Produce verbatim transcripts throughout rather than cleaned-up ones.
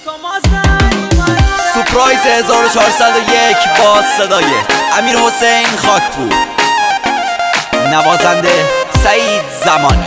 سورپرایز هزار و چهارصد و یک با صدای امیر حسین خاکپور، نوازنده سعید زمانی،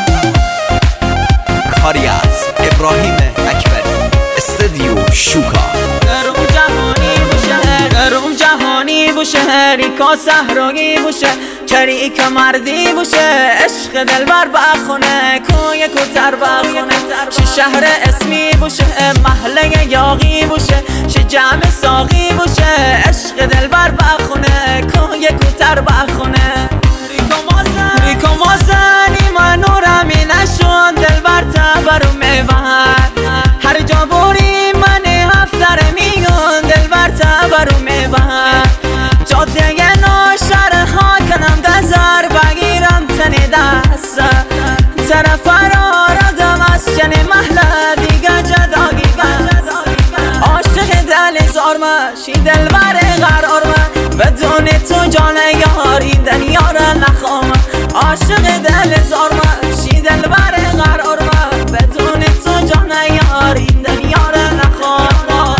کاری از ابراهیم اکبری، استودیو شوکا. روم جهانی بوشه، روم جهانی بوشه، ریکا صحرایی بوشه، چریک مردی بوشه، عشق دلبر بخونه، کوی کوتر بخونه، شی شهر اسمی بوشه، محله یاغی بوشه، شی جمع ساقی بوشه، عشق دلبر بخونه، کوی کوتر بخونه. ریکا مازنی منو رمی نشون دلبر تبرو میوان، هر جا بوری من هفتر میگون دلبر تبرو میوان، جاده ناشر ها کنم گذر بگیرم تنی دست، طرف فرارادم از چنی محله دیگه جداگی عاشق دل زارمشی دلبر قرارم، بدون تو جان یار این دنیا را نخوام، عاشق دل زارمشی دلبر قرارم، بدون تو جان یار این دنیا را نخوام.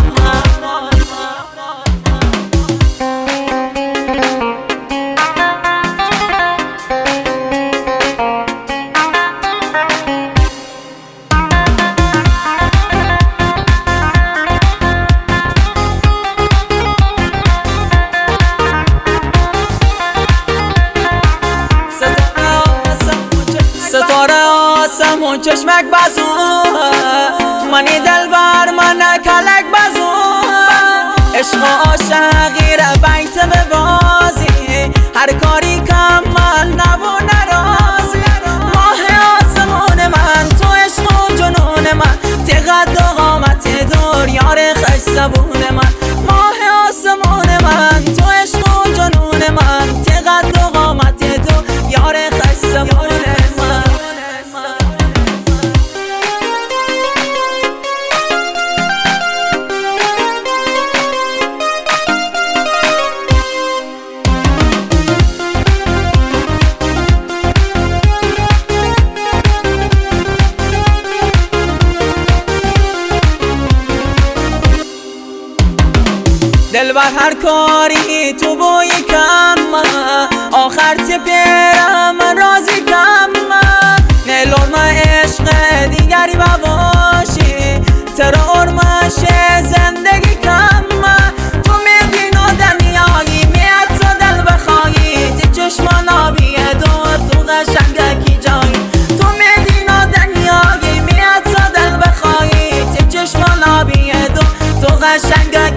ستاره آسمون چشمک بازو، منی دلبر من کلک بازو، عشق و عاشقی را بیت ببازی، هر کاری کمال نبو نرازی، ماه آسمون من تو عشق و جنون من، تقد و قامت دور یار خوش زبون من، ماه آسمون من تو عشق و جنون من، تقد و قامت دور یار خوش زبون من. دلبر هر کاری تو بوی کم، آخر تی پیرم راضی کم، نیلور ما عشق دیگری باشی، ترا ارمش زندگی کم، تو میدین و دنیایی میاد تو دل بخوایی، تی چشمان آبی دو تو قشنگکی جایی، تو میدین و دنیایی میاد تو دل بخوایی، تی چشمان آبی دو تو قشنگکی